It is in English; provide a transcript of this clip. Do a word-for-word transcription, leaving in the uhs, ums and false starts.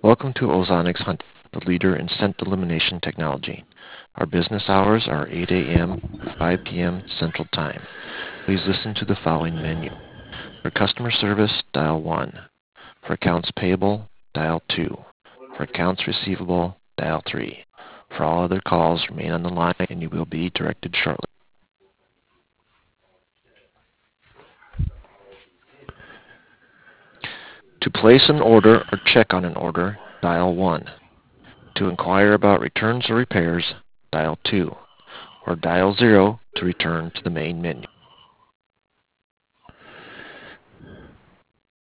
Welcome to Ozonics Hunt, the leader in scent elimination technology. Our business hours are eight A M to five P M Central Time. Please listen to the following menu. For customer service, dial one. For accounts payable, dial two. For accounts receivable, dial three. For all other calls, remain on the line and you will be directed shortly. To place an order or check on an order, dial one. To inquire about returns or repairs, dial two. Or dial zero to return to the main menu.